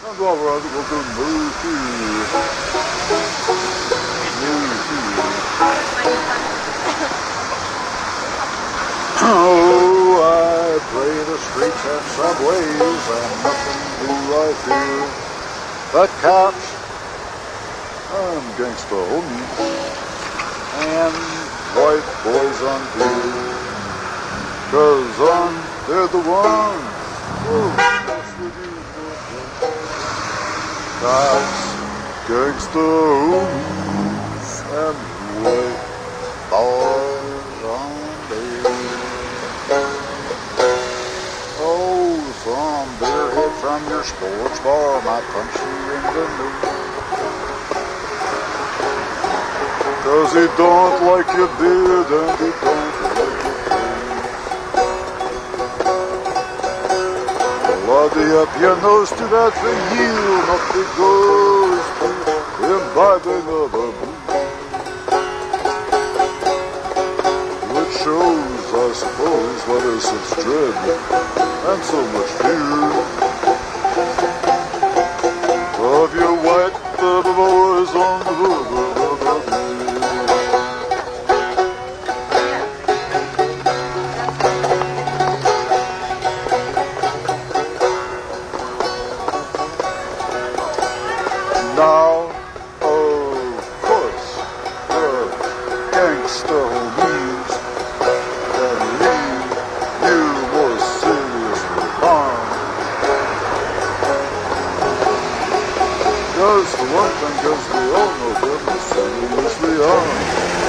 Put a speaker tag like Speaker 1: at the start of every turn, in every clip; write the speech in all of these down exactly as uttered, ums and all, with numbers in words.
Speaker 1: And all right, we'll do move to move to. Oh, I play the streets and subways, and nothing do I fear. But cops, I'm gangsta homies, and white boys on beer. Cause I'm, they're the ones. Oh, that's the deal. Cops, gangsta homies, and white boys on beer. Oh, some beerhead from your sports bar might punch you in the nose. Cause he don't like your beard and he don't like your clothes. Bloody up your nose, too bad for you, not because you're imbibing of a booze. Which shows, I suppose, why there's such dread and so much fear of your white baby boys on the river. Now, of course, the gangsta homies that leave you more seriously harmed. Cause for one thing, cause we all know them as seriously harmed.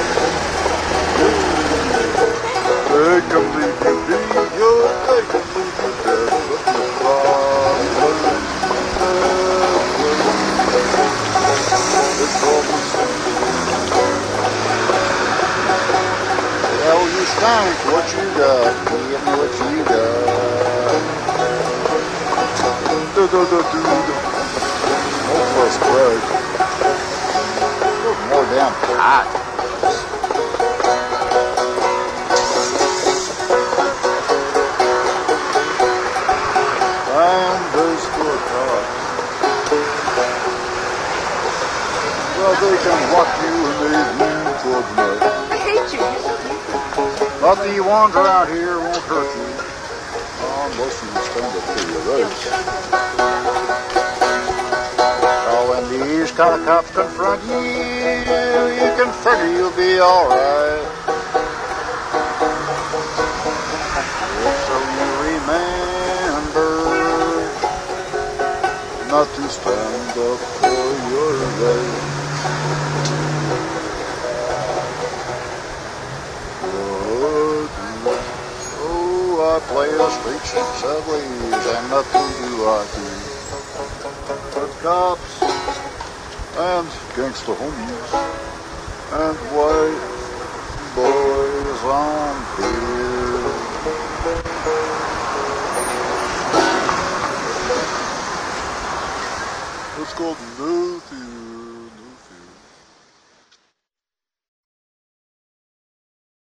Speaker 1: They can leave you beat, yo, they can leave you dead, but the problem well, you stink, what you got? Give me what you got. Do do do do do. No fuss, Craig. Look more damn hot. And there's the cops. Well, they can walk you and they lean toward the night.
Speaker 2: I hate you.
Speaker 1: Not that you wander out here won't hurt you, unless you stand up for your rights. Oh, when these kind of cops confront you, you can figure you'll be alright. So you remember not to stand up for your rights. I play the streets and subways, and nothing do I do. But cops, and gangsta homies, and white boys on beer. It's called No Fear.